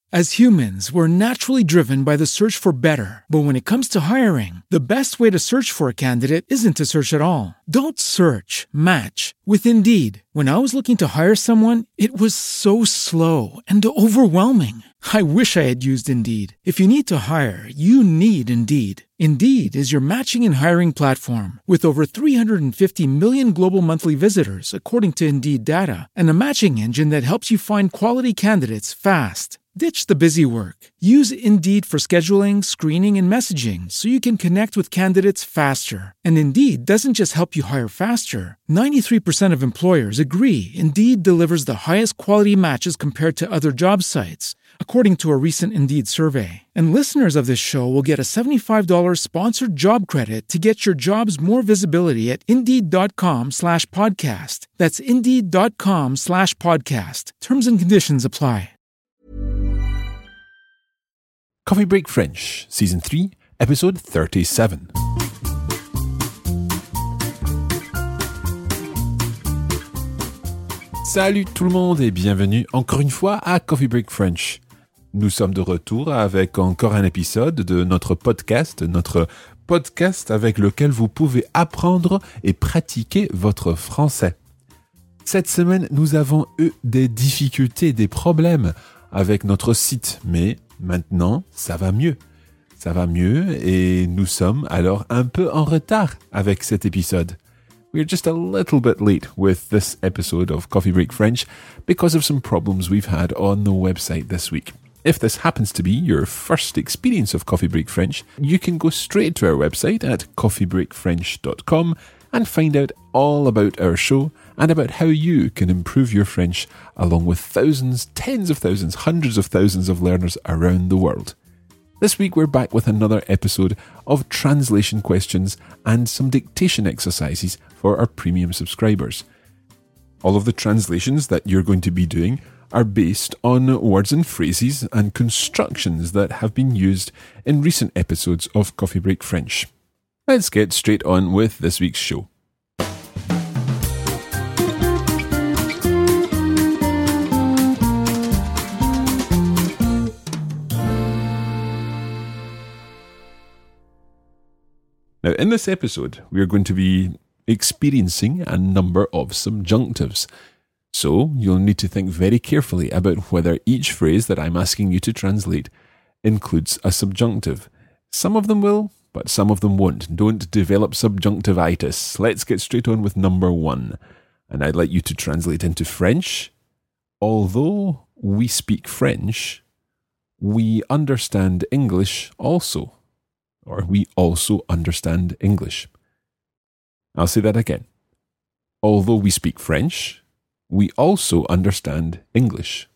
As humans, we're naturally driven by the search for better. But when it comes to hiring, the best way to search for a candidate isn't to search at all. Don't search, match with Indeed. When I was looking to hire someone, it was so slow and overwhelming. I wish I had used Indeed. If you need to hire, you need Indeed. Indeed is your matching and hiring platform with over 350 million global monthly visitors, according to Indeed data, and a matching engine that helps you find quality candidates fast. Ditch the busy work. Use Indeed for scheduling, screening, and messaging so you can connect with candidates faster. And Indeed doesn't just help you hire faster. 93% of employers agree Indeed delivers the highest quality matches compared to other job sites, according to a recent Indeed survey. And listeners of this show will get a $75 sponsored job credit to get your jobs more visibility at Indeed.com/podcast. That's Indeed.com/podcast. Terms and conditions apply. Coffee Break French, Season 3, Episode 37. Salut tout le monde et bienvenue encore une fois à Coffee Break French. Nous sommes de retour avec encore un épisode de notre podcast avec lequel vous pouvez apprendre et pratiquer votre français. Cette semaine, nous avons eu des difficultés, des problèmes avec notre site, mais maintenant, ça va mieux. Ça va mieux et nous sommes alors un peu en retard avec cet épisode. We're just a little bit late with this episode of Coffee Break French because of some problems we've had on the website this week. If this happens to be your first experience of Coffee Break French, you can go straight to our website at coffeebreakfrench.com and find out all about our show and about how you can improve your French along with thousands, tens of thousands, hundreds of thousands of learners around the world. This week we're back with another episode of translation questions and some dictation exercises for our premium subscribers. All of the translations that you're going to be doing are based on words and phrases and constructions that have been used in recent episodes of Coffee Break French. Let's get straight on with this week's show. Now, in this episode, we are going to be experiencing a number of subjunctives. So, you'll need to think very carefully about whether each phrase that I'm asking you to translate includes a subjunctive. Some of them will, but some of them won't. Don't develop subjunctivitis. Let's get straight on with number 1. And I'd like you to translate into French. Although we speak French, we understand English also. Or we also understand English. I'll say that again. Although we speak French, we also understand English.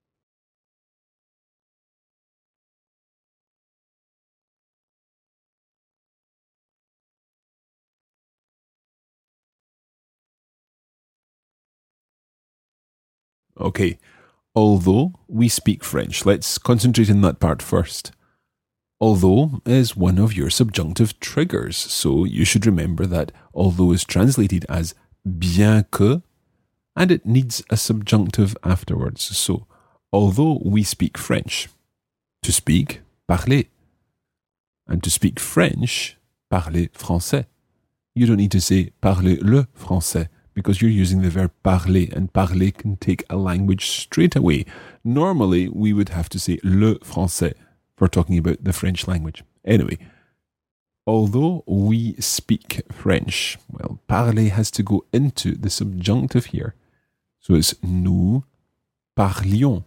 Okay, although we speak French, let's concentrate on that part first. Although is one of your subjunctive triggers, so you should remember that although is translated as bien que, and it needs a subjunctive afterwards. So, although we speak French, to speak, parler. And to speak French, parler français. You don't need to say parler le français, because you're using the verb parler, and parler can take a language straight away. Normally, we would have to say le français for talking about the French language. Anyway, although we speak French, well, parler has to go into the subjunctive here. So it's nous parlions.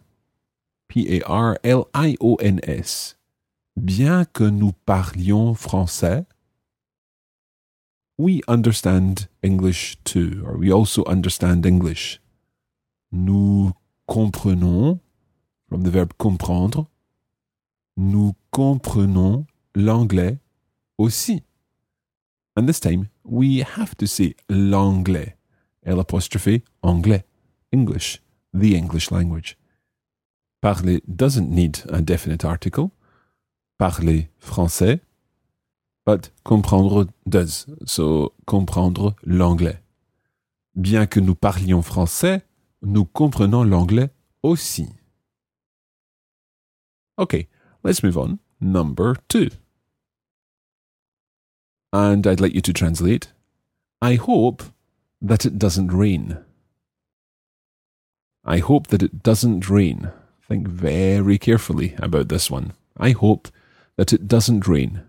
Parlions. Bien que nous parlions français, we understand English too, or we also understand English. Nous comprenons, from the verb comprendre, nous comprenons l'anglais aussi. And this time, we have to say l'anglais, L' anglais, English, the English language. Parler doesn't need a definite article. Parler français. But comprendre does. So, comprendre l'anglais. Bien que nous parlions français, nous comprenons l'anglais aussi. Okay, let's move on. Number 2. And I'd like you to translate, I hope that it doesn't rain. I hope that it doesn't rain. Think very carefully about this one. I hope that it doesn't rain.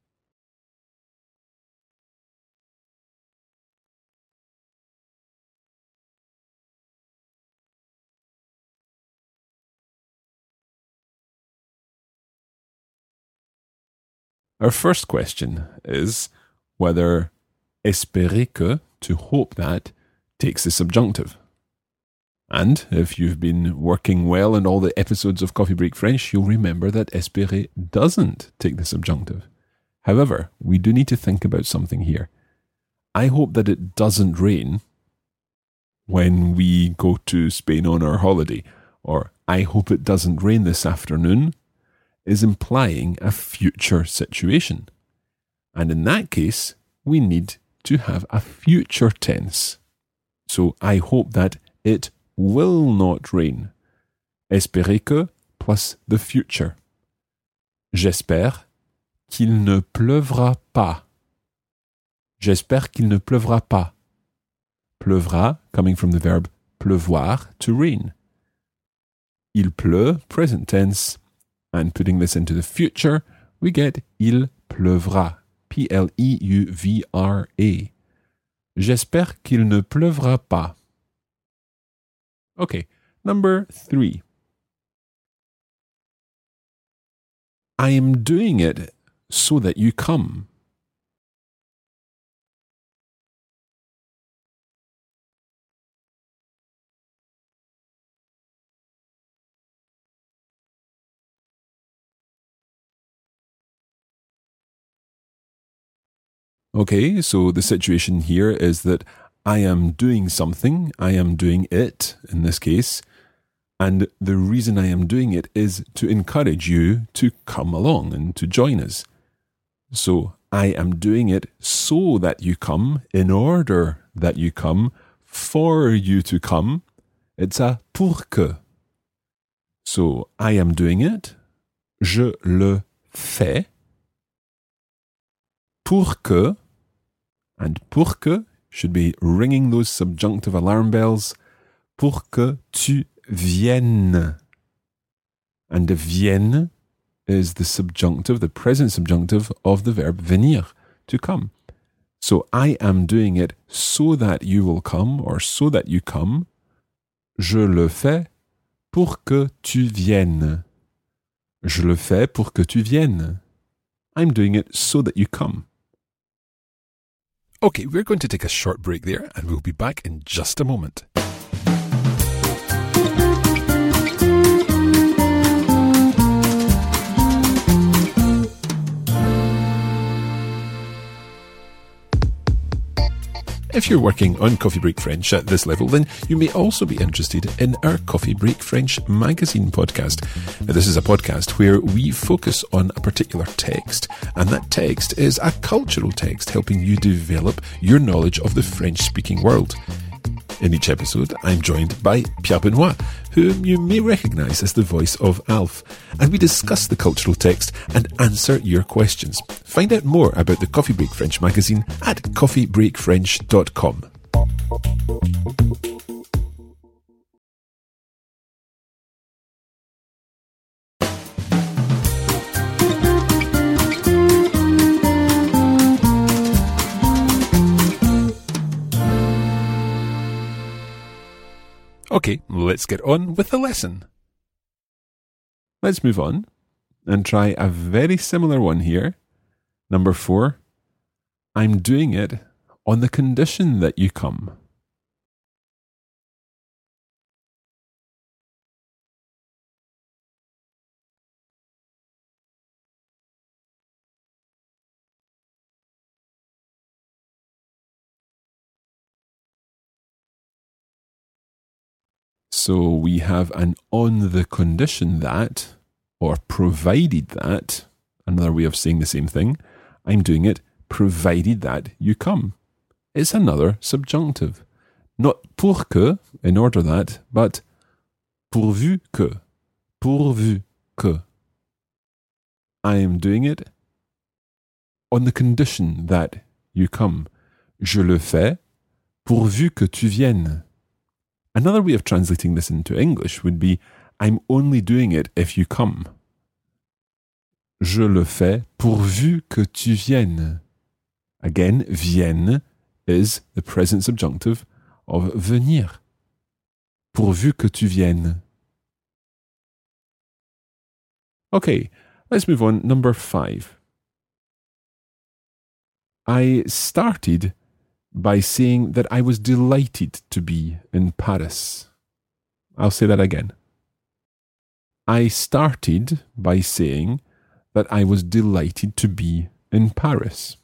Our first question is whether espérer que, to hope that, takes the subjunctive. And if you've been working well in all the episodes of Coffee Break French, you'll remember that espérer doesn't take the subjunctive. However, we do need to think about something here. I hope that it doesn't rain when we go to Spain on our holiday, or I hope it doesn't rain this afternoon, is implying a future situation. And in that case, we need to have a future tense. So I hope that it will not rain. Espérer que plus the future. J'espère qu'il ne pleuvra pas. J'espère qu'il ne pleuvra pas. Pleuvra, coming from the verb pleuvoir, to rain. Il pleut, present tense, and putting this into the future, we get il pleuvra. P-L-E-U-V-R-A. J'espère qu'il ne pleuvra pas. Okay, number 3. I am doing it so that you come. Okay, so the situation here is that I am doing something, I am doing it in this case, and the reason I am doing it is to encourage you to come along and to join us. So I am doing it so that you come, in order that you come, for you to come. It's a pour que. So I am doing it, je le fais, pour que, and pour que should be ringing those subjunctive alarm bells, pour que tu viennes. And the vienne is the subjunctive, the present subjunctive of the verb venir, to come. So I am doing it so that you will come, or so that you come. Je le fais pour que tu viennes. Je le fais pour que tu viennes. I'm doing it so that you come. Okay, we're going to take a short break there, and we'll be back in just a moment. If you're working on Coffee Break French at this level, then you may also be interested in our Coffee Break French magazine podcast. Now, this is a podcast where we focus on a particular text, and that text is a cultural text helping you develop your knowledge of the French-speaking world. In each episode, I'm joined by Pierre Benoit, whom you may recognise as the voice of Alf, and we discuss the cultural text and answer your questions. Find out more about the Coffee Break French magazine at coffeebreakfrench.com. Okay, let's get on with the lesson. Let's move on and try a very similar one here. Number 4, I'm doing it on the condition that you come. So we have an on the condition that, or provided that, another way of saying the same thing. I'm doing it provided that you come. It's another subjunctive. Not pour que, in order that, but pourvu que. Pourvu que. I am doing it on the condition that you come. Je le fais pourvu que tu viennes. Another way of translating this into English would be, I'm only doing it if you come. Je le fais pourvu que tu viennes. Again, vienne is the present subjunctive of venir. Pourvu que tu viennes. Okay, let's move on. Number 5. I started by saying that I was delighted to be in Paris. I'll say that again. I started by saying that I was delighted to be in Paris.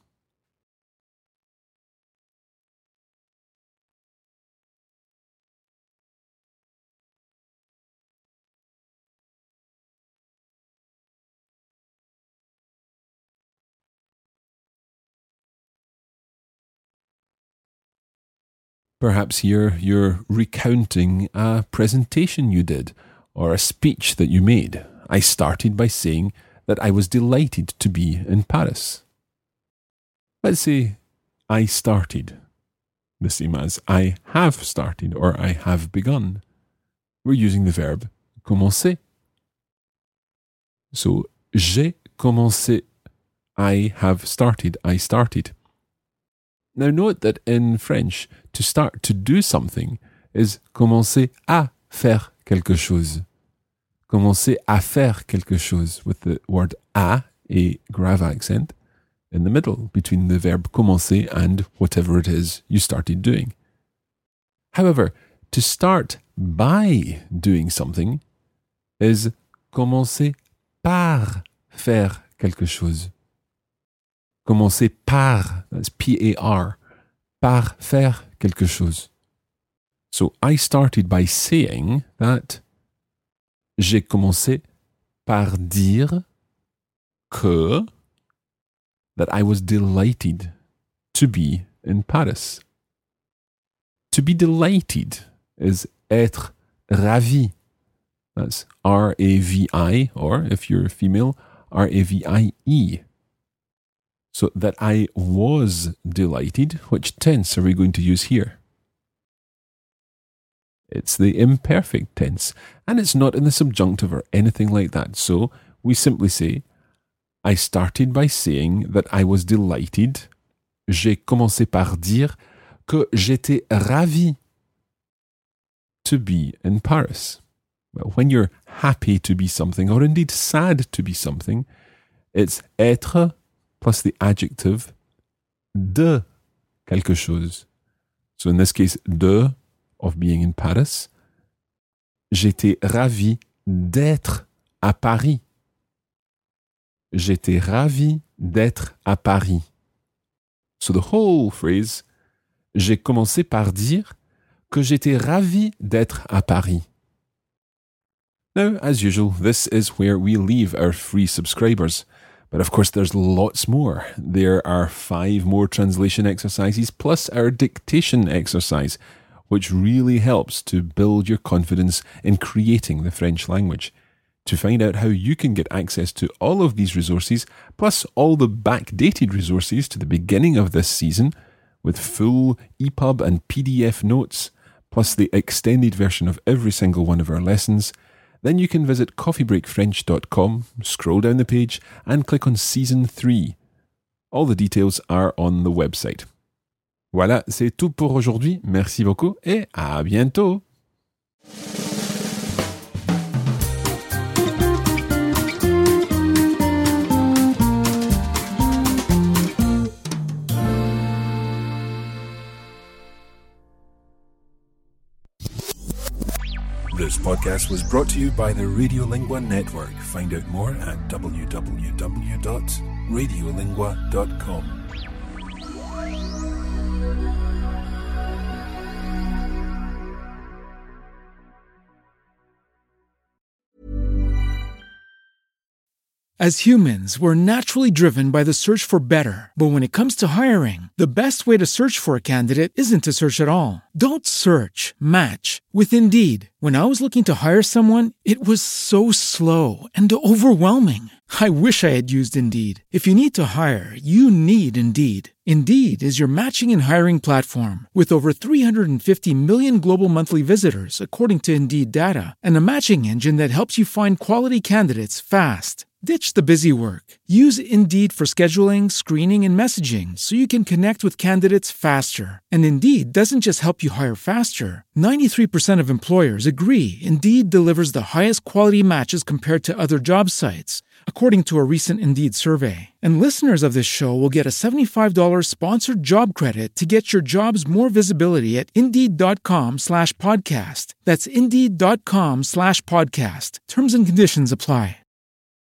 Perhaps you're recounting a presentation you did or a speech that you made. I started by saying that I was delighted to be in Paris. Let's say I started, the same as I have started or I have begun. We're using the verb commencer. So, j'ai commencé. I have started. I started. Now note that in French, to start to do something is commencer à faire quelque chose. Commencer à faire quelque chose with the word à, a grave accent, in the middle between the verb commencer and whatever it is you started doing. However, to start by doing something is commencer par faire quelque chose. Commencer par, that's P-A-R, par faire quelque chose. So I started by saying that j'ai commencé par dire que that I was delighted to be in Paris. To be delighted is être ravi. That's R-A-V-I, or if you're female, R-A-V-I-E. So that I was delighted, which tense are we going to use here? It's the imperfect tense, and it's not in the subjunctive or anything like that. So we simply say, I started by saying that I was delighted. J'ai commencé par dire que j'étais ravi to be in Paris. Well, when you're happy to be something, or indeed sad to be something, it's être plus the adjective de quelque chose. So in this case, de, of being in Paris. J'étais ravi d'être à Paris. J'étais ravi d'être à Paris. So the whole phrase, j'ai commencé par dire que j'étais ravi d'être à Paris. Now, as usual, this is where we leave our free subscribers. But of course, there's lots more. There are 5 more translation exercises plus our dictation exercise, which really helps to build your confidence in creating the French language. To find out how you can get access to all of these resources, plus all the backdated resources to the beginning of this season, with full EPUB and PDF notes, plus the extended version of every single one of our lessons, then you can visit coffeebreakfrench.com, scroll down the page, and click on Season 3. All the details are on the website. Voilà, c'est tout pour aujourd'hui. Merci beaucoup et à bientôt! This podcast was brought to you by the Radiolingua Network. Find out more at www.radiolingua.com. As humans, we're naturally driven by the search for better. But when it comes to hiring, the best way to search for a candidate isn't to search at all. Don't search, match with Indeed. When I was looking to hire someone, it was so slow and overwhelming. I wish I had used Indeed. If you need to hire, you need Indeed. Indeed is your matching and hiring platform with over 350 million global monthly visitors, according to Indeed data, and a matching engine that helps you find quality candidates fast. Ditch the busy work. Use Indeed for scheduling, screening, and messaging so you can connect with candidates faster. And Indeed doesn't just help you hire faster. 93% of employers agree Indeed delivers the highest quality matches compared to other job sites, according to a recent Indeed survey. And listeners of this show will get a $75 sponsored job credit to get your jobs more visibility at Indeed.com/podcast. That's Indeed.com/podcast. Terms and conditions apply.